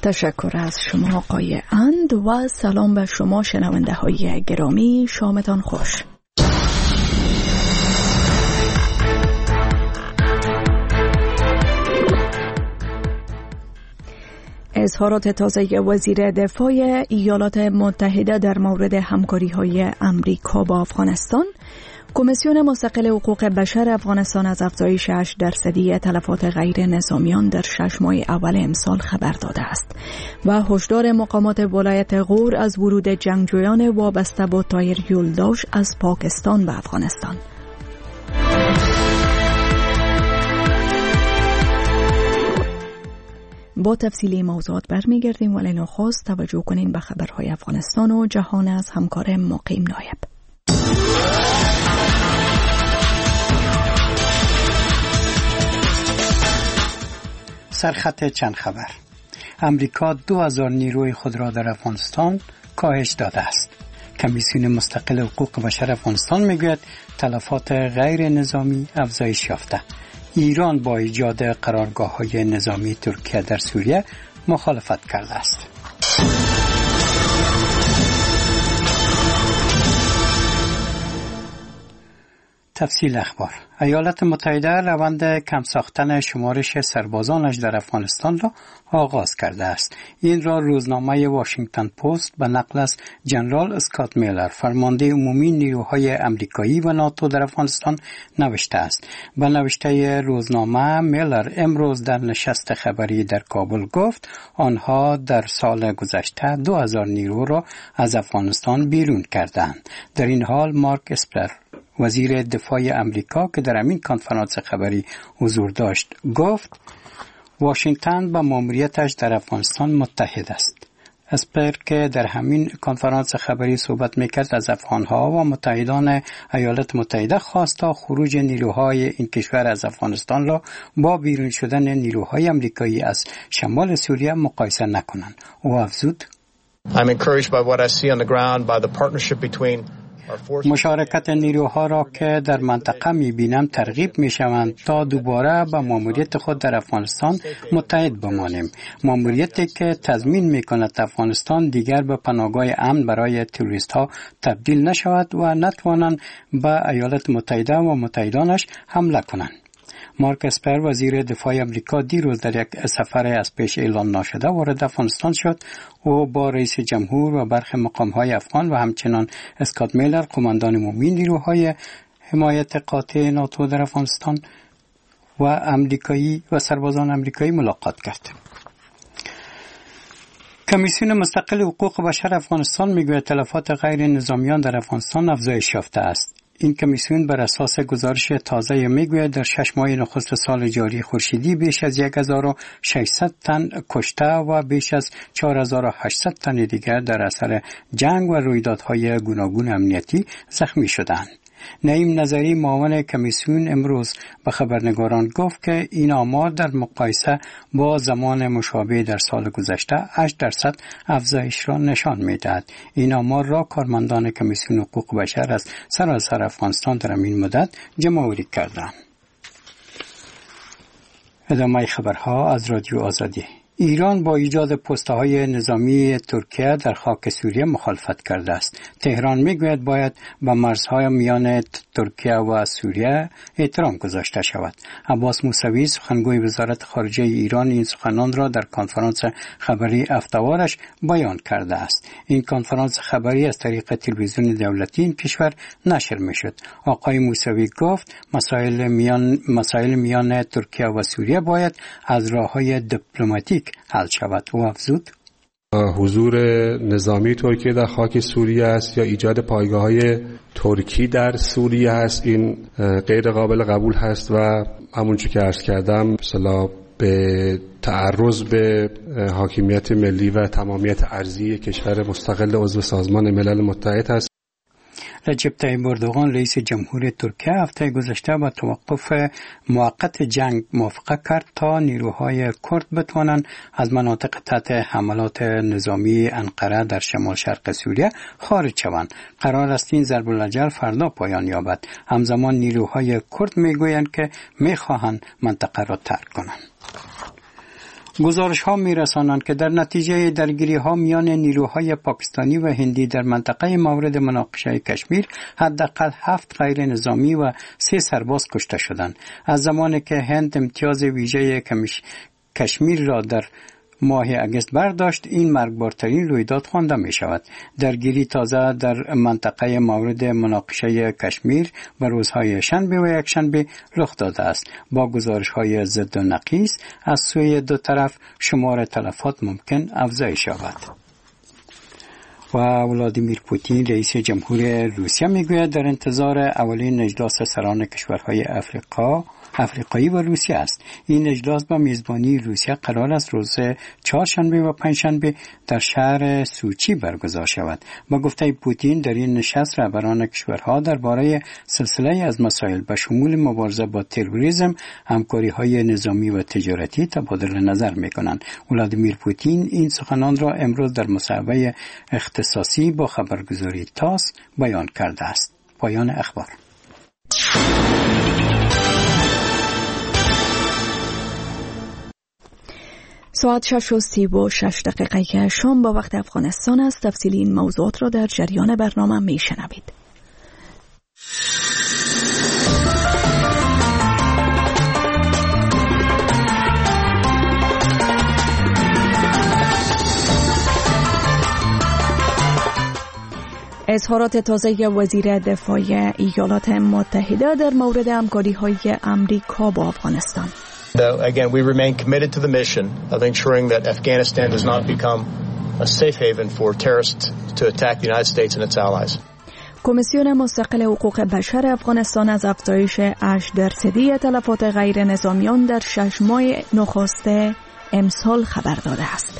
تشکر از شما آقای اند و سلام به شما شنونده های گرامی. شامتان خوش. اظهارات تازه وزیر دفاع ایالات متحده در مورد همکاری‌های امریکا با افغانستان. کمیسیون مستقل حقوق بشر افغانستان از افزایش 8% تلفات غیر نظامیان در 6 ماه اول امسال خبر داده است و هشدار مقامات ولایت غور از ورود جنگجویان وابسته با تایر یولداش از پاکستان به افغانستان. با تفصیلی موضوعات برمیگردیم، ولی نخست توجه کنین به خبرهای افغانستان و جهان از همکار مقیم نایب. سرخط چند خبر. امریکا 2000 نیروی خود را در افغانستان کاهش داده است. کمیسیون مستقل حقوق بشر افغانستان میگوید تلفات غیر نظامی افزایش یافته. ایران با ایجاد قرارگاه‌های نظامی ترکیه در سوریه مخالفت کرده است. تفصیل اخبار. ایالات متحده روند کم ساختن شمارش سربازانش در افغانستان را آغاز کرده است. این را روزنامه واشنگتن پست به نقل از جنرال اسکات میلر، فرمانده عمومی نیروهای امریکایی و ناتو در افغانستان نوشته است. به نوشته روزنامه، میلر امروز در نشست خبری در کابل گفت آنها در سال گذشته 2000 نیرو را از افغانستان بیرون کردند. در این حال مارک اسپر، وزیر دفاع امریکا که در همین کنفرانس خبری حضور داشت، گفت واشنگتن با ماموریتش در افغانستان متحد است. اسپر که در همین کنفرانس خبری صحبت میکرد از افغانها و متحدان ایالات متحده خواست تا خروج نیروهای این کشور از افغانستان را با بیرون شدن نیروهای امریکایی از شمال سوریه مقایسه نکنند. او افزود: I'm encouraged by what I see on the ground by the partnership between مشارکت نیروها را که در منطقه می‌بینم ترغیب می‌شوند تا دوباره به ماموریت خود در افغانستان متحد بمانیم. ماموریتی که تضمین می‌کند افغانستان دیگر به پناهگاه امن برای تروریست‌ها تبدیل نشود و نتوانند به ایالات متحده و متحدانش حمله کنند. مارک اسپر، وزیر دفاع امریکا، دیروز در یک سفر از پیش اعلام نشده وارد افغانستان شد. او با رئیس جمهور و برخی مقام‌های افغان و همچنان اسکات میلر، قماندان عمومی نیروهای حمایت قاطع ناتو در افغانستان و امریکایی و سربازان امریکایی ملاقات کرد. کمیسیون مستقل حقوق بشر افغانستان میگوید تلفات غیر نظامیان در افغانستان افزایش یافته است. این کمیسیون بر اساس گزارش تازه میگوید در 6 ماه نخست سال جاری خورشیدی بیش از 1600 تن کشته و بیش از 4800 تن دیگر در اثر جنگ و رویدادهای گوناگون امنیتی زخمی شدند. نعیم نظری، معاون کمیسیون، امروز به خبرنگاران گفت که این آمار در مقایسه با زمان مشابه در سال گذشته 8% افزایش را نشان می‌دهد. این آمار را کارمندان کمیسیون حقوق بشر از سراسر افغانستان در این مدت جمع‌آوری کردند. ادامه خبرها از رادیو آزادی. ایران با ایجاد پست‌های نظامی ترکیه در خاک سوریه مخالفت کرده است. تهران میگوید باید به مرزهای میان ترکیه و سوریه احترام گذاشته شود. عباس موسوی، سخنگوی وزارت خارجه ایران، این سخنان را در کنفرانس خبری هفته‌وارش بیان کرده است. این کنفرانس خبری از طریق تلویزیون دولتی این کشور نشر میشد. آقای موسوی گفت مسائل میان ترکیه و سوریه باید از راه‌های دیپلماتیک حل شود. و افزود: حضور نظامی ترکیه در خاک سوریه است یا ایجاد پایگاه‌های ترکی در سوریه است، این غیر قابل قبول هست و همونجور که عرض کردم مثلا به تعرض به حاکمیت ملی و تمامیت ارضی کشور مستقل عضو سازمان ملل متحد است. رجب طیب اردوغان، رئیس جمهور ترکیه، هفته گذشته با توقف موقت جنگ موافقه کرد تا نیروهای کرد بتوانند از مناطق تحت حملات نظامی انقره در شمال شرق سوریه خارج شوند. قرار است این ضرب الاجل فردا پایان یابد. همزمان نیروهای کرد میگویند که میخواهند منطقه را ترک کنند. گزارش ها می رسانند که در نتیجه درگیری ها میان نیروهای پاکستانی و هندی در منطقه مورد مناقشه کشمیر حداقل 7 غیر نظامی و 3 سرباز کشته شدند. از زمانی که هند امتیاز ویژه کشمیر را در ماه اگست برداشت، این مرگبارترین رویداد خوانده می شود. درگیری تازه در منطقه مورد مناقشه کشمیر به روزهای شنبه و یکشنبه رخ داده است. با گزارش های ضد و نقیض از سوی دو طرف شمار تلفات ممکن افزایش یابد. و ولادیمیر پوتین رئیس جمهور روسیه میگوید در انتظار اولین اجلاس سران کشورهای افریقایی و روسیه است. این اجلاس با میزبانی روسیه قرار است روز چهارشنبه و پنجشنبه در شهر سوچی برگزار شود. با گفته پوتین در این نشست رهبران کشورها درباره سلسله از مسائل به شمول مبارزه با تروریسم، همکاری‌های نظامی و تجارتی تبادل نظر می‌کنند. ولادیمیر پوتین این سخنان را امروز در مصاحبه اختصاصی با خبرگزاری تاس بیان کرده است. پایان اخبار. ساعت 6:36 شام با وقت افغانستان است. تفصیلی این موضوعات را در جریان برنامه می شنوید. اظهارات تازه وزیر دفاع ایالات متحده در مورد همکاری‌های آمریکا با افغانستان. Again, we remain committed to the mission of ensuring that Afghanistan does not become a safe haven for terrorists to attack the United States and its allies. کمیسیون مستقل حقوق بشر افغانستان از افزایش 8% تلفات غیر نظامیان در 6 ماه نخست امسال خبر داده است.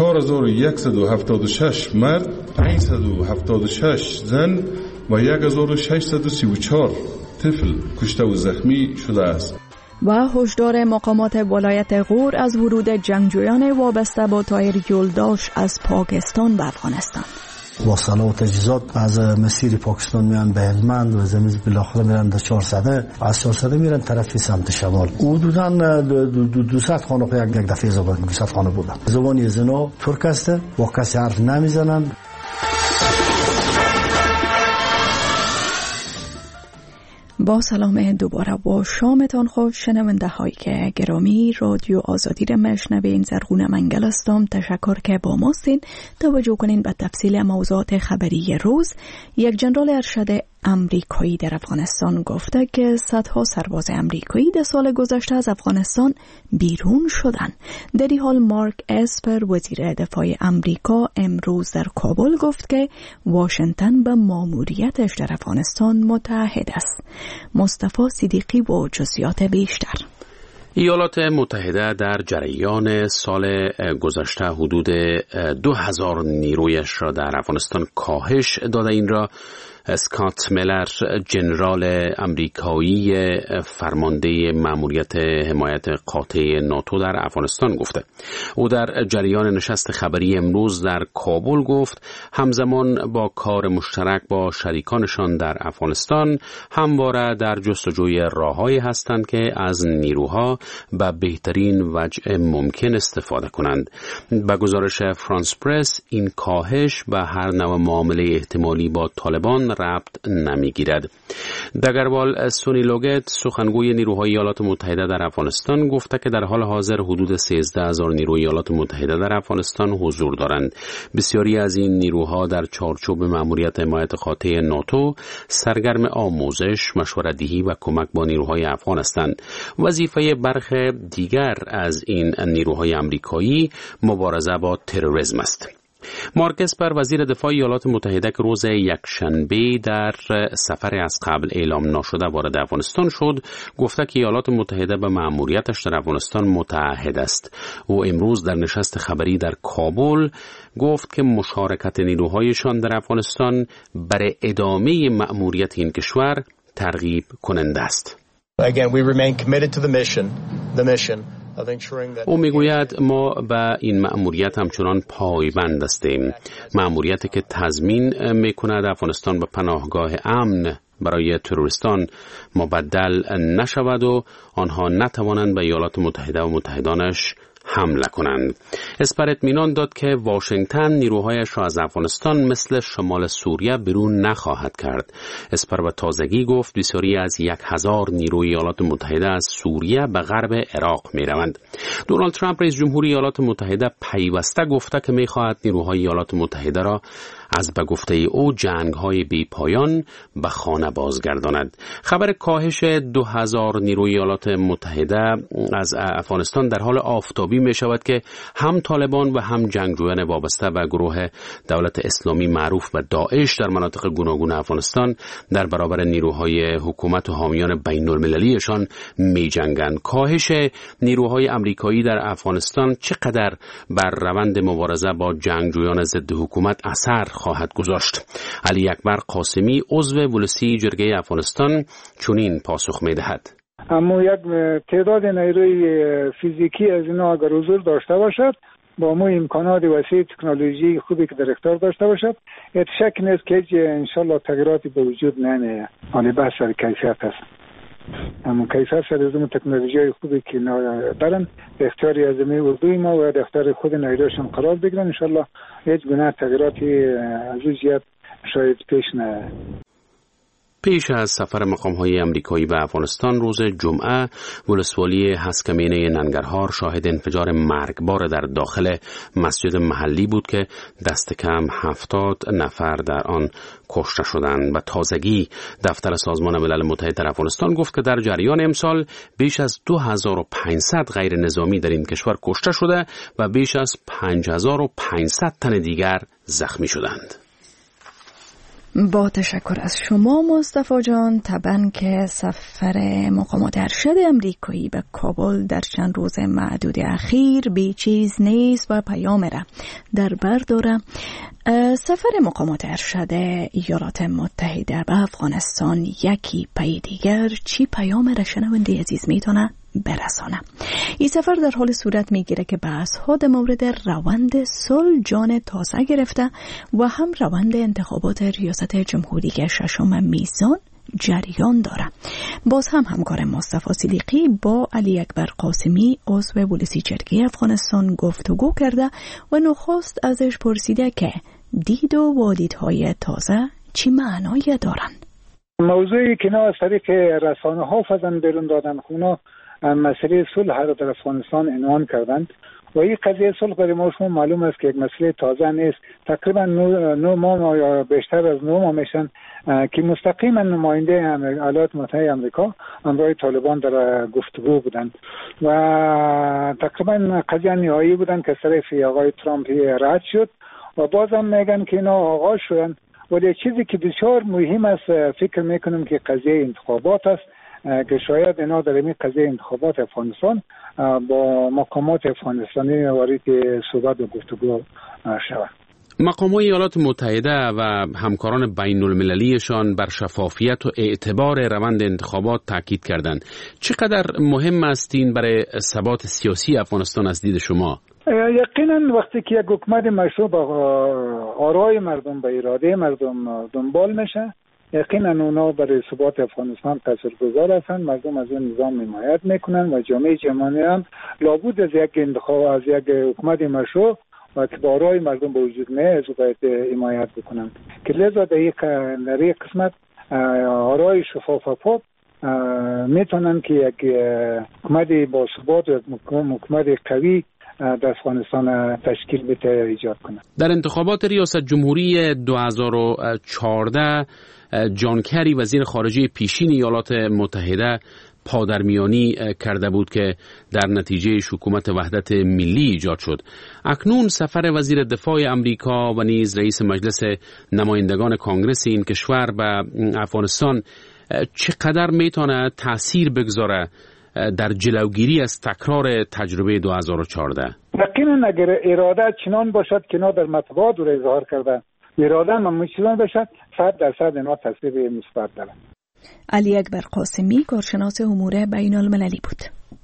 4176 مرد، 576 زن و 1634 طفل کشته و زخمی شده است. و هشدار مقامات ولایت غور از ورود جنگجویان وابسته با تایر یولداش از پاکستان به افغانستان. با سلاح و تجهیزات از مسیر پاکستان میان به هلمند و زمین بالاخره میرن در 400 و از 400 میرن طرف سمت شمال. حدوداً 200 خانه یک دفعه زبان 200 خانه بودن. زبانی زنا ترک است، با کسی حرف نمیزنن. با سلام دوباره با شامتان خوش شنونده های که گرامی، رادیو آزادی را میشنوین. زرغون منگل هستم. تشکر که با ما هستین. توجه کنین به تفصیل موضوعات خبری روز. یک جنرال ارشد امریکایی در افغانستان گفته که صدها سرباز امریکایی در سال گذشته از افغانستان بیرون شدند. در این حال مارک اسپر وزیر دفاع امریکا امروز در کابل گفت که واشنگتن به ماموریتش در افغانستان متحد است. مصطفی صدیقی با جزئیات بیشتر. ایالات متحده در جریان سال گذشته حدود 2000 نیرویش را در افغانستان کاهش داده. این را اسکات میلر، جنرال امریکایی فرمانده مأموریت حمایت قاطع ناتو در افغانستان گفته. او در جریان نشست خبری امروز در کابل گفت همزمان با کار مشترک با شریکانشان در افغانستان همواره در جستجوی راههایی هستند که از نیروها به بهترین وجه ممکن استفاده کنند. به گزارش فرانس پرس این کاهش به هر نوع معامله احتمالی با طالبان ربط نمیگیرد. دگروال سونی لوگت، سخنگوی نیروهای ایالات متحده در افغانستان، گفته که در حال حاضر حدود 13000 نیروی ایالات متحده در افغانستان حضور دارند. بسیاری از این نیروها در چارچوب مأموریت حمایت قاطع ناتو سرگرم آموزش، مشورت‌دهی و کمک با نیروهای افغان هستند. وظیفه برخی دیگر از این نیروهای آمریکایی مبارزه با تروریسم است. مارک اسپر، وزیر دفاع ایالات متحده، که روز یکشنبه در سفر از قبل اعلام ناشده وارد افغانستان شد، گفته که ایالات متحده به مأموریتش در افغانستان متعهد است. او امروز در نشست خبری در کابل گفت که مشارکت نیروهایشان در افغانستان برای ادامه مأموریت این کشور ترغیب کننده است. Again, we remain committed to the mission. او میگوید ما به این مأموریت همچنان پایبند هستیم. مأموریتی که تضمین میکند افغانستان به پناهگاه امن برای تروریستان مبدل نشود و آنها نتوانند به ایالات متحده و متحدانش حمله کنند. اسپر اطمینان داد که واشنگتن نیروهایش را از افغانستان مثل شمال سوریه بیرون نخواهد کرد. اسپر به تازگی گفت بسیاری از 1000 نیروی ایالات متحده از سوریه به غرب عراق می روند. دونالد ترامپ رئیس جمهوری ایالات متحده پیوسته گفته که می خواهد نیروهای ایالات متحده را از به گفته او جنگ‌های بی‌پایان به خانه بازگرداند. خبر کاهش 2000 نیروی ایالات متحده از افغانستان در حال آفتابی می شود که هم طالبان و هم جنگجویان وابسته به گروه دولت اسلامی معروف به داعش در مناطق گوناگون افغانستان در برابر نیروهای حکومت و حامیان بین‌المللیشان می جنگند. کاهش نیروهای آمریکایی در افغانستان چقدر بر روند مبارزه با جنگجویان ضد حکومت اثر خواهد گذاشت؟ علی اکبر قاسمی عضو ولسی جرگه افغانستان چنین پاسخ می‌دهد: اما یک تعداد نیروی فیزیکی از اینا اگر حضور داشته باشد، با مو امکانات وسیع تکنولوژی خوبی که در اختیار داشته باشد، شک نیست که انشالله تغییراتی به وجود نمیاد. حالی بحث سر کیفیت است. اما کیفیت سر از اون تکنولوژی خوبی که دارن اختیاری از اردوی ما و اختیار خود نیروشون قرار بگیرن، انشالله هیچ گونه تغییراتی از این جهت شاید پیش نیاد. پیش از سفر مقام‌های آمریکایی به افغانستان روز جمعه، ولسوالی هسکمینه ننگرهار شاهد انفجار مرگبار در داخل مسجد محلی بود که دست کم 70 نفر در آن کشته شدند. و تازگی دفتر سازمان ملل متحد در افغانستان گفت که در جریان امسال بیش از 2500 غیر نظامی در این کشور کشته شده و بیش از 5500 تن دیگر زخمی شدند. با تشکر از شما مصطفی جان. طبعا که سفر مقامات ارشد امریکایی به کابل در چند روز معدود اخیر بی چیز نیست و پیام را در بر داره. سفر مقامات ارشد ایالات متحده به افغانستان یکی پی دیگر چی پیام را شنونده عزیز میتونه برسانه؟ این سفر در حال صورت میگیره که بحث‌ها در مورد روند صلح جان تازه گرفته و هم روند انتخابات ریاست جمهوری که 6 میزان جریان داره. باز هم همکار مصطفی صدیقی با علی اکبر قاسمی عضو ولسی جرگه افغانستان گفتگو کرده و نخست ازش پرسیده که دید و واردهای تازه چی معنایی دارن. موضوعی که نه از طریق رسانه ها فضا بیرون دادن خونا مسئله صلح را در افغانستان عنوان کردند و این قضیه صلح برای ما شما معلوم است که یک مسئله تازه نیست. تقریبا 9 ماه یا بیشتر از 9 ماه میشن که مستقیما نماینده ایالات متحده آمریکا همراه طالبان در گفتگو بودند و تقریبا قضیه نهایی بودند که طرف آقای ترامپ رد شد و بازم میگن که اینا آغاز شدن. ولی چیزی که بسیار مهم است فکر میکنم که قضیه انتخابات است که شاید اینا در این قضیه انتخابات افغانستان با مقامات افغانستانی وارد صحبت و گفتگو شود. مقامات ایالات متحده و همکاران بین المللیشان بر شفافیت و اعتبار روند انتخابات تاکید کردند. چقدر مهم است این برای ثبات سیاسی افغانستان از دید شما؟ یقینا وقتی که یک حکومت مشروع با آرای مردم به اراده مردم دنبال میشه، یقینا اونا برای ثبات افغانستان تاثیرگذار هستند. مردم از این نظام حمایت میکنن و جامعه جهانی هم لابد از یک انتخاب از یک حکومت مشروع و که با آرای مردم به وجود میاد باید حمایت بکنن که لذا در یک قسمت آرای شفاف و پاک میتونن که یک حکومت با ثبات و حکومت قوی در افغانستان تشکیل بده ایجاد کنه. در انتخابات ریاست جمهوری 2014 جان کری وزیر خارجه پیشین ایالات متحده پادرمیانی کرده بود که در نتیجه حکومت وحدت ملی ایجاد شد. اکنون سفر وزیر دفاع امریکا و نیز رئیس مجلس نمایندگان کانگرس این کشور به افغانستان چقدر میتونه تأثیر بگذاره در جلوگیری از تکرار تجربه 2014؟ یقینا اگر اراده چنان باشد که اینا در مطبوعات رو اظهار کردن، اراده هم چنان باشد 100% اینا تاثیر مثبت داره. علی اکبر قاسمی کارشناس امور بین المللی بود.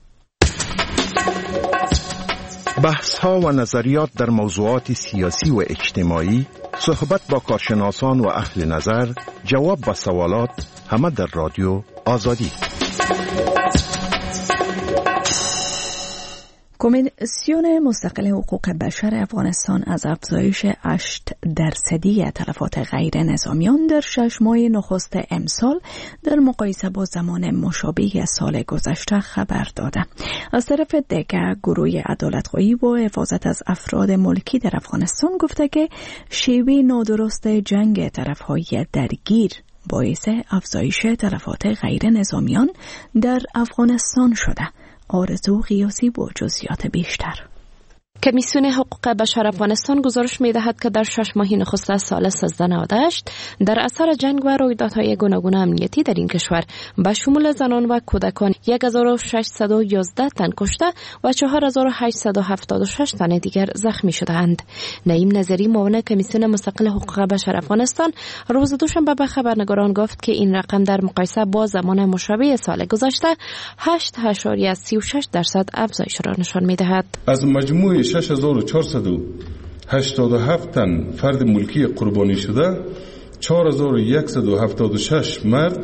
بحث ها و نظریات در موضوعات سیاسی و اجتماعی، صحبت با کارشناسان و اهل نظر، جواب به سوالات، همه در رادیو آزادی. کمیسیون مستقل حقوق بشر افغانستان از افزایش 8% تلفات غیر نظامیان در 6 ماه نخست امسال در مقایسه با زمان مشابه سال گذشته خبر داده. از طرف دیگر گروه عدالت‌خواهی و حفاظت از افراد ملکی در افغانستان گفته که شیوه نادرست جنگ طرف‌های درگیر باعث افزایش تلفات غیر نظامیان در افغانستان شده. آرزو قیاسی با جزئیات بیشتر. کمیسیون حقوق بشر افغانستان گزارش می‌دهد که در 6 ماه نخست سال 1398 در اثر جنگ و رویدادهای گوناگون امنیتی در این کشور به شمول زنان و کودکان 1611 تن کشته و 4876 تن دیگر زخمی شدند. نعیم نظری معاون کمیسیون مستقل حقوق بشر افغانستان روز دوشنبه به خبرنگاران گفت که این رقم در مقایسه با زمان مشابه سال گذشته 8.36% افزایش را نشان می‌دهد. از مجموع 6487 تن فرد ملکی قربانی شده، 4176 مرد،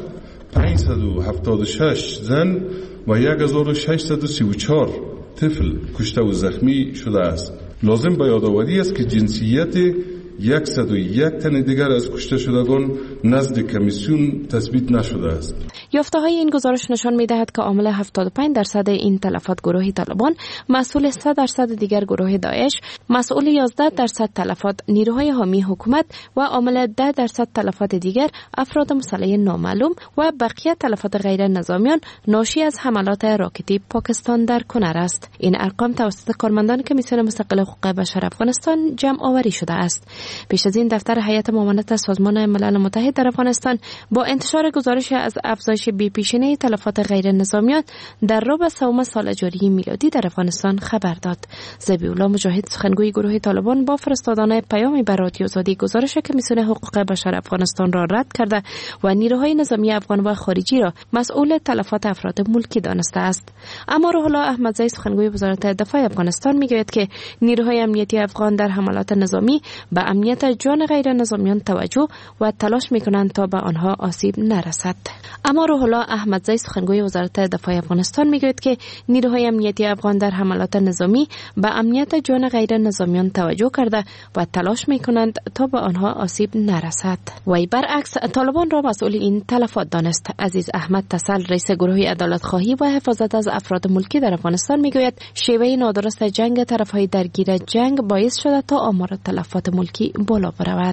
576 زن و 1634 طفل کشته و زخمی شده است. لازم به یادآوری است که جنسیت 101 تن دیگر از کشته شدگان نزد کمیسیون تثبیت نشده است. یافته‌های این گزارش نشان می‌دهد که عامل 75% این تلفات گروه طالبان، مسئول 3% دیگر گروه داعش، مسئول 11% تلفات نیروهای حامی حکومت و عامل 10% تلفات دیگر افراد مسلح نامعلوم و بقیه تلفات غیر نظامیان ناشی از حملات راکتی پاکستان در کنر است. این ارقام توسط کارمندان کمیسیون مستقل حقوق بشر افغانستان جمع آوری شده است. پیش از این دفتر هیئت معاونت سازمان ملل متحد در افغانستان با انتشار گزارش از افزایش بی‌پیشینه تلفات غیر نظامیان در ربع سوم سال جاری میلادی در افغانستان خبر داد. ذبیح‌الله مجاهد سخنگوی گروه طالبان با فرستادن پیامی به رادیو آزادی گزارش کمیسیون حقوق بشر افغانستان را رد کرده و نیروهای نظامی افغان و خارجی را مسئول تلفات افراد ملکی دانسته است. اما روح الله احمدزی سخنگوی وزارت دفاع افغانستان میگوید که نیروهای امنیتی افغان در حملات نظامی به امنیت جان غیر نظامیان توجه و تلاش میکنند تا به آنها آسیب نرسد. اما روح الله احمدزی سخنگوی وزارت دفاع افغانستان میگوید که نیروهای امنیتی افغان در حملات نظامی به امنیت جان غیر نظامیان توجه کرده و تلاش میکنند تا به آنها آسیب نرسد. وی برعکس طالبان را مسئول این تلفات دانست. عزیز احمد تسل رئیس گروه عدالت خواهی و حفاظت از افراد ملکی در افغانستان میگوید شیوه نادرست جنگ طرفهای درگیر جنگ باعث شده تا آمار تلفات ملکی بالا برود.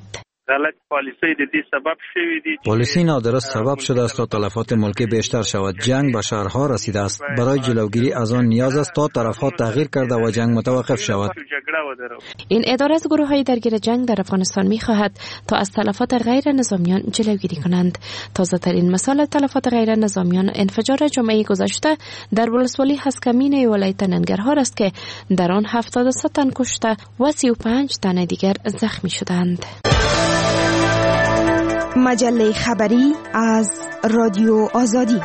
پالیسی نادرست سبب شده است تا تلفات ملکی بیشتر شود. جنگ به شهرها رسیده است. برای جلوگیری از آن نیاز است تا طرفها تغییر کرده و جنگ متوقف شود. این اداره از گروه‌های درگیر جنگ در افغانستان می‌خواهد تا از تلفات غیر نظامیان جلوگیری کنند. تازه‌ترین مثال تلفات غیر نظامیان انفجار جمعه گذشته در ولسوالی هسکمین ولایت ننگرهار است که در آن 73 تن کشته و 35 تن دیگر زخمی شدند. مجله خبری از رادیو آزادی.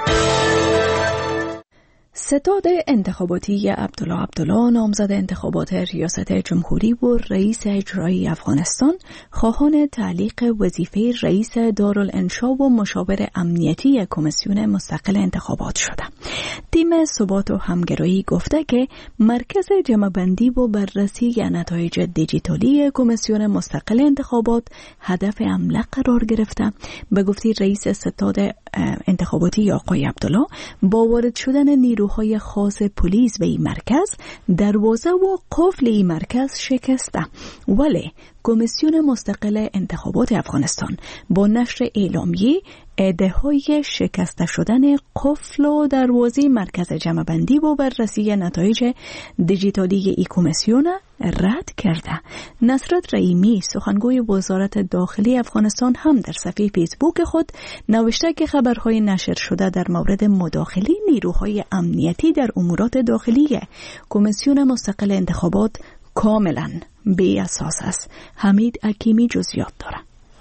ستاد انتخاباتی عبدالله نامزد انتخابات ریاست جمهوری و رئیس اجرایی افغانستان خواهان تعلیق وظیفه رئیس دارالانشا و مشاور امنیتی کمیسیون مستقل انتخابات شده. تیم ثبات و همگرایی گفته که مرکز جمع‌بندی و بررسی نتایج دیجیتالی کمیسیون مستقل انتخابات هدف عمله قرار گرفته. به گفته رئیس ستاد انتخاباتی آقای عبدالله، با وارد شدن نیروهای خاص پلیس به این مرکز دروازه و قفل این مرکز شکسته، ولی کمیسیون مستقل انتخابات افغانستان با نشر اعلامیه ایده‌های شکسته شدن قفل و دروازه مرکز جمع‌بندی و بررسی نتایج دیجیتالی ای کمیسیون رد کرده. نصرت رحیمی سخنگوی وزارت داخلی افغانستان هم در صفحه فیسبوک خود نوشته که خبرهای نشر شده در مورد مداخله نیروهای امنیتی در امورات داخلی کمیسیون مستقل انتخابات کاملا بی اساس است. حمید حکیمی جزئیات دارد.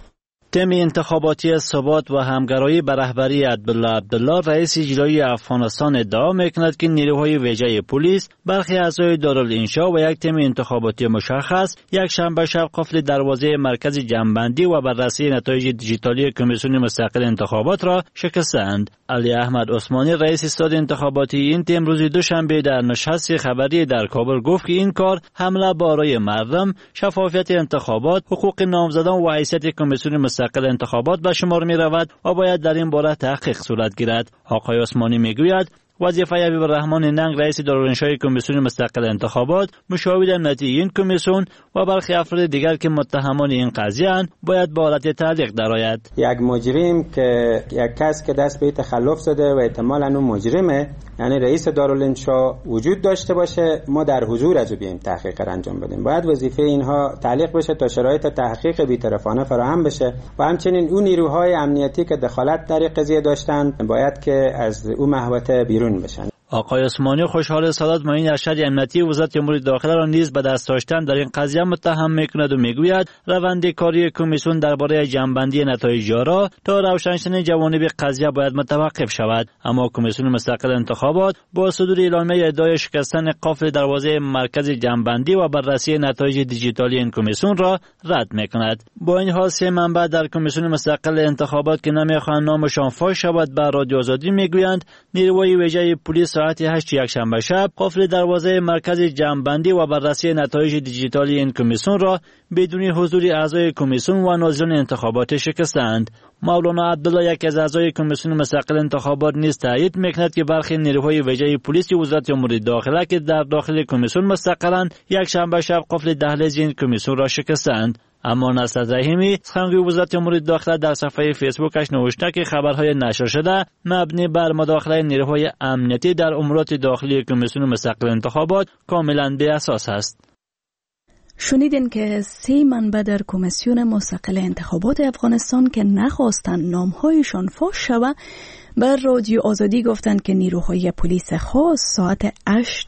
تیم انتخاباتی ثبات و همگرایی به رهبری عبدالله رئیس اجرایی افغانستان ادعا میکند که نیروهای ویژه پلیس، برخی اعضای دارالانشا و یک تیم انتخاباتی مشخص یک شنبه شب قفل دروازه مرکز جمع‌بندی و بررسی نتایج دیجیتالی کمیسیون مستقل انتخابات را شکستند. علی احمد عثمانی رئیس استاد انتخاباتی این تیم روز دوشنبه در نشست خبری در کابل گفت که این کار حمله بر مردم، شفافیت انتخابات، حقوق نامزدان و حیثیت کمیسیون مستقل انتخابات به شمار می رود و باید در این باره تحقیق صورت گیرد. آقای عثمانی می گوید وظیفه حبیب الرحمن ننگ رئیس دارالانشای کمیسیون مستقل انتخابات، مشاور امنیتی این کمیسیون و برخی افراد دیگر که متهمان این قضیه اند باید به حالت تعلیق درآید. یک مجرم که یک کس که دست به تخلف زده و احتمالاً اون مجرمه، یعنی رئیس دارالانشا وجود داشته باشه، ما در حضور از بیایم تحقیق را انجام بدیم. باید وظیفه اینها تعلیق بشه تا شرایط تحقیق بی‌طرفانه فراهم بشه و همچنین اون نیروهای امنیتی که دخالت در قضیه داشتند باید که از اون محوطه بیرون بشن. آقای عثمانی خوشحال سادات معین ارشد امنیتی وزارت امور داخله را نیز به دست داشتن در این قضیه متهم میکند و میگوید روند کاری کمیسیون درباره جمع‌بندی نتایج را تا روشن شدن جوانب قضیه باید متوقف شود. اما کمیسیون مستقل انتخابات با صدور اعلامیه ادعای شکستن قفل دروازه مرکز جمع‌بندی و بررسی نتایج دیجیتالی این کمیسیون را رد میکند. با این حال سه منبع در کمیسیون مستقل انتخابات که نمیخواهند نامشان فاش شود به رادیو آزادی میگویند نیروهای ویژه پلیس ساعت 8 یکشنبه شب قفل دروازه مرکز جمع‌بندی و بررسی نتایج دیجیتالی این کمیسیون را بدون حضور اعضای کمیسیون و ناظرین انتخابات شکستند. مولانا عبدالله یک از اعضای کمیسیون مستقل انتخابات نیز تایید میکند که برخی نیروهای ویژه پلیس وزارت امور داخله که در داخل کمیسیون مستقلند یکشنبه شب قفل دهلیز این کمیسیون را شکستند. اما نصرت رحیمی سخنگوی وزارت امور داخله در صفحه فیسبوکش نوشته که خبرهای نشر شده مبنی بر مداخله نیروهای امنیتی در امورات داخلی کمیسیون مستقل انتخابات کاملا بی اساس است. شنیدین که 3 منبع در کمیسیون مستقل انتخابات افغانستان که نخواستند نامهایشان فاش شود بر رادیو آزادی گفتند که نیروهای پلیس خاص ساعت 8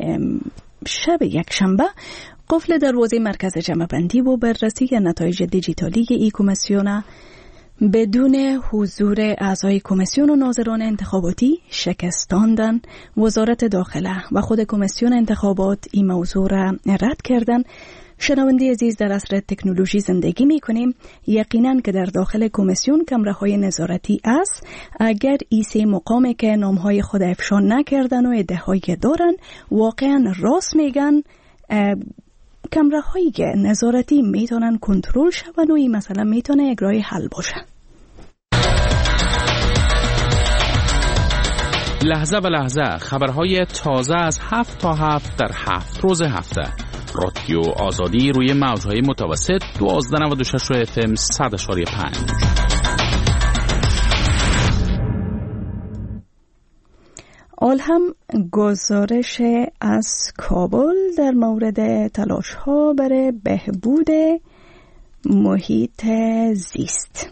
شب یکشنبه قفل دروازه مرکز جمع‌بندی و بررسی نتایج دیجیتالی ای کمیسیون بدون حضور اعضای کمیسیون و ناظران انتخاباتی شکستاندن. وزارت داخله و خود کمیسیون انتخابات این موضوع را رد کردن. شنونده عزیز، در عصر تکنولوژی زندگی میکنیم. یقینا که در داخل کمیسیون کمره‌های نظارتی است. اگر ای 3 مقامی که نامهای خود افشا نکردن و ادعایی دارن واقعا راست میگن، کمره‌های نظارتی میتونن کنترل شون و این مثلا میتونه یک راه حل باشه. لحظه به لحظه خبرهای تازه از 7 تا 7 در 7 روز هفته. رادیو آزادی روی موجهای متوسط 1296 FM 100.5. آل هم گزارش از کابل در مورد تلاش‌ها برای بهبود محیط زیست.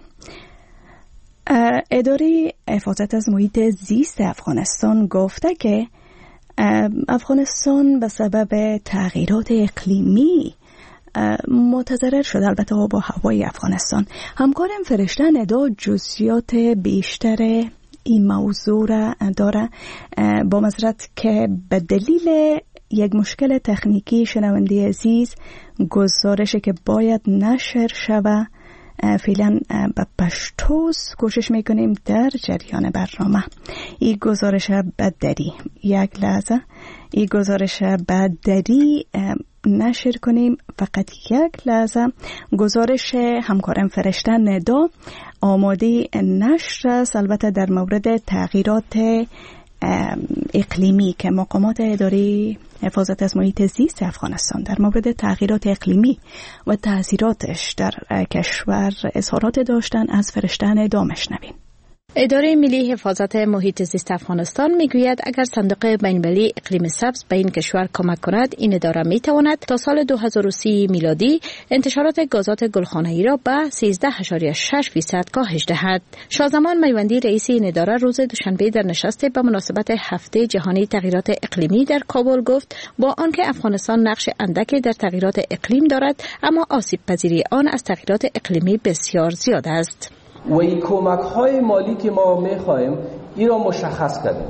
اداره حفاظت از محیط زیست افغانستان گفته که افغانستان به سبب تغییرات اقلیمی متضرر شده، البته با هوای افغانستان. همکارم فرشته ندا جزئیات بیشتر این موضوع را داره، با معذرت که به دلیل یک مشکل تکنیکی شنونده عزیز گزارشی که باید نشر شود فعلا به پشتوز کوشش میکنیم در جریان برنامه. این گزارش بددری یک لحظه این گزارش بددری نشر کنیم، فقط یک لحظه. گزارش همکارم فرشته ندا آماده نشر است، البته در مورد تغییرات اقلیمی که مقامات اداره حفاظت از محیط زیست افغانستان در مورد تغییرات اقلیمی و تاثیراتش در کشور اظهارات داشتن. از فرشته ندا مشنویم. اداره ملی حفاظت محیط زیست افغانستان میگوید اگر صندوق بین‌المللی اقلیم سبز به این کشور کمک کند، این اداره میتواند تا سال 2030 میلادی انتشارات گازات گلخانه‌ای را به 13.6% کاهش دهد. شازمان میوندی رئیس این اداره روز دوشنبه در نشست به مناسبت هفته جهانی تغییرات اقلیمی در کابل گفت با آنکه افغانستان نقش اندکی در تغییرات اقلیم دارد، اما آسیب پذیری آن از تغییرات اقلیمی بسیار زیاد است. و این کمک های مالی که ما میخواهیم این را مشخص کردیم.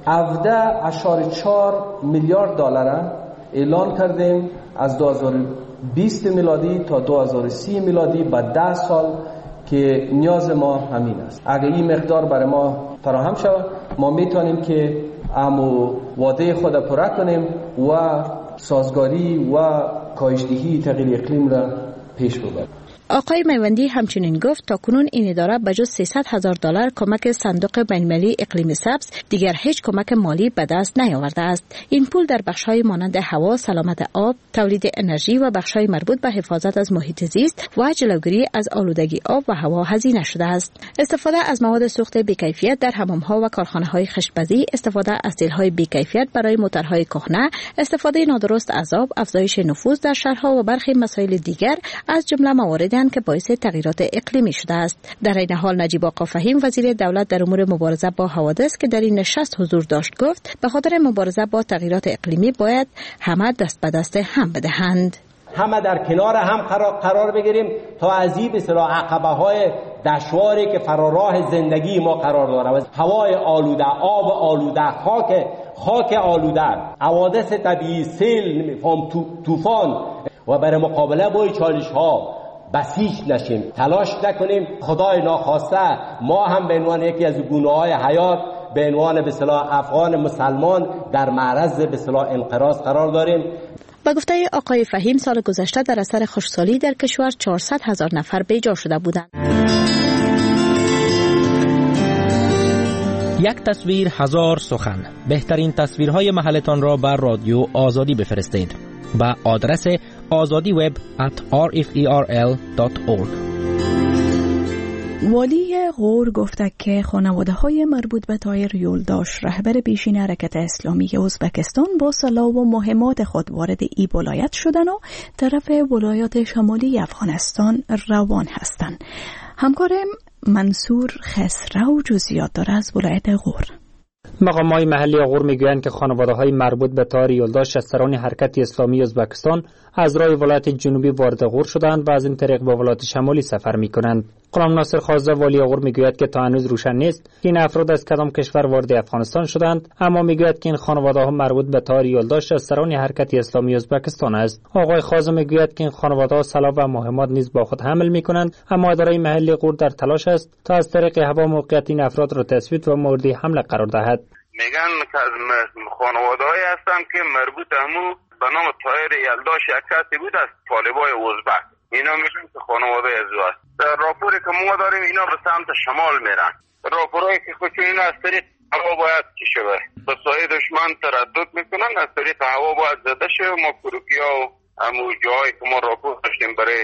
17.4 میلیارد دلار اعلان کردیم از 2020 میلادی تا 2030 میلادی با 10 سال که نیاز ما همین است. اگر این مقدار برای ما فراهم شود، ما میتونیم که وعده خود پورا کنیم و سازگاری و کاهش‌دهی تغییر اقلیم را پیش ببریم. آقای میوندی همچنین گفت تا کنون این اداره بجز $300,000 کمک صندوق بین‌المللی اقلیم سبز دیگر هیچ کمک مالی به دست نیاورده است. این پول در بخش‌های مانند هوا، سلامت آب، تولید انرژی و بخش‌های مربوط به حفاظت از محیط زیست و جلوگیری از آلودگی آب و هوا هزینه شده است. استفاده از مواد سوخت بی‌کیفیت در حمام‌ها و کارخانه‌های خشت‌پزی، استفاده از تیل‌های بی‌کیفیت برای موتورهای کهنه، استفاده نادرست از آب، افزایش نفوذ در شهرها و برخی مسائل دیگر از جمله موارد که باعث تغییرات اقلیمی شده است. در این حال نجیب آقا فهیم وزیر دولت در امور مبارزه با حوادث که در این نشست حضور داشت گفت به خاطر مبارزه با تغییرات اقلیمی باید همه دست به دست هم بدهند. همه در کنار هم قرار بگیریم تا از این بسیار عقبه‌های دشواری که فراراه زندگی ما قرار داره، هوای آلوده، آب آلوده، خاک آلوده، حوادث طبیعی، سیل، طوفان و برای مقابله با چالش‌ها بسیج نشیم، تلاش نکنیم. خدای ناخواسته ما هم به عنوان یکی از گونه‌های حیات به عنوان به اصطلاح افغان مسلمان در معرض به اصطلاح انقراض قرار داریم. با گفته آقای فهیم سال گذشته در اثر خشکسالی در کشور 400,000 نفر بیجا شده بودند. یک تصویر هزار سخن. بهترین تصویرهای محلتان را بر رادیو آزادی بفرستید با آدرس azadiweb@rferl.org. والی غور گفته که خانواده‌های مربوط به طاهر یولداش رهبر پیشین حرکت اسلامی ازبکستان با سلاح و مهمات خود وارد ای ولایت شدن و طرف ولایات شمالی افغانستان روان هستند. همکارم منصور خسرو جزئیات داره از ولایت غور. مقامات محلی غور میگویند که خانواده‌های مربوط به طاهر یولداش از سران حرکت اسلامی ازبکستان از راه ولایت جنوبی وارد غور شدند و از این طریق به ولایت شمالی سفر می‌کنند. غلام ناصر خازده والی غور میگوید که تا هنوز روشن نیست که این افراد از کدام کشور وارد افغانستان شدند، اما میگوید که این خانواده‌ها مربوط به طاهر یولداش از سران حرکت اسلامی ازبکستان است. آقای خازده میگوید که این خانواده‌ها سلاح و مهمات نیز با خود حمل می‌کنند، اما اداره محلی غور در تلاش است تا از طریق هوا موقعیت این افراد را تثبیت و مورد حمله قرار دهد. میگن که از خانواده‌ای هستن که مربوط همو به نام طاهر یلداش یک کسی بود از طالبای ازبک. اینا میگن که خانواده ازو است. در راپوری که ما داریم اینا به سمت شمال میرن. راپورایی که خودشون اینا از طریق هوا باید چی شده. به سایه دشمن تردد میکنن، از طریق هوا باید زده شه. ما کروکیا و همو جایی که ما راپور داشتیم برای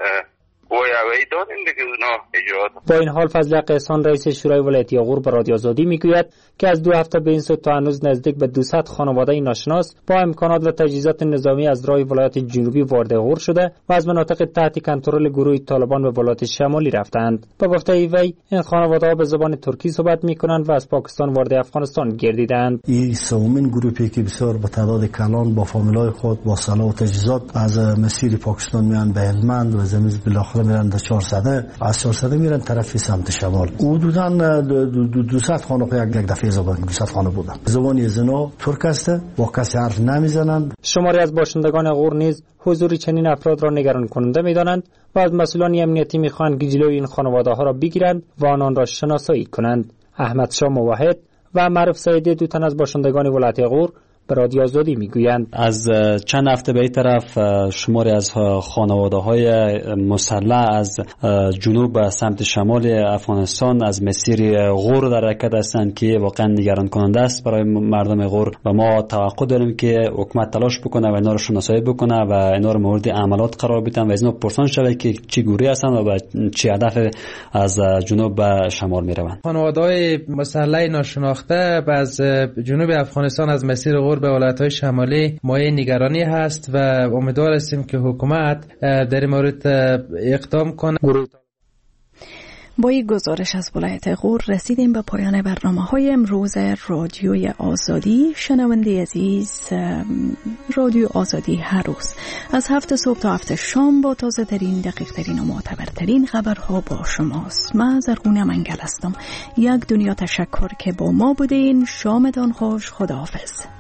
با این حال فضل حق احسان رئیس شورای ولایتی غور به رادیو آزادی میگوید که از 2 هفته به این سو تا هنوز نزدیک به 200 خانواده ناشناس با امکانات و تجهیزات نظامی از راه ولایت جنوبی وارد غور شده و از مناطق تحت کنترل گروه طالبان به ولایت شمالی رفتند. با گفته وی این خانواده ها به زبان ترکی صحبت میکنند و از پاکستان وارد افغانستان گردیدند. این سومین گروهی که بسیار به تعداد کلان با فامیلای خود با سلاح و تجهیزات از مسیر پاکستان میان به هلمند و زمین بالاخره میرن در 400 از 400 میرن طرف سمت شمال. حدوداً 200 خانه یک دفعه زبان 200 خانه بودن. زبان زنا ترک است، با کسی حرف نمیزنند. شماری از باشندگان غور نیز حضور چنین افراد را نگران کننده میدانند و از مسئولان امنیتی میخواهند که جلوی این خانواده ها را بگیرند و آنان را شناسایی کنند. احمد شاه موحد و معروف سعیدی دو تن از باشندگان ولایت غور به رادیو آزادی میگویند از چند هفته به این طرف شماری از خانواده‌های مسلح از جنوب به سمت شمال افغانستان از مسیر غور در حرکت هستند که واقعا نگران کننده است برای مردم غور و ما توقع داریم که حکومت تلاش بکنه و اینا رو شناسایی بکنه و اینا رو مورد عملیات قرار بدن و از اینا پرسان شده که چی گوری هستند و به چه هدف از جنوب به شمال میروند. خانواده‌های مسلح ناشناخته از جنوب افغانستان از مسیر غور به ولایت‌های شمالی مایه نگرانی هست و امیدوار هستیم که حکومت در این مورد اقدام کنه. با این گزارش از ولایت غور رسیدیم به پایان برنامه‌های امروز رادیوی آزادی. شنونده عزیز، رادیو آزادی هر روز از 7 صبح تا 7 شام با تازه ترین، دقیق ترین و معتبرترین خبرها با شماست. من زرغونه منگل هستم. یک دنیا تشکر که با ما بودین. شامتان خوش. خداحافظ.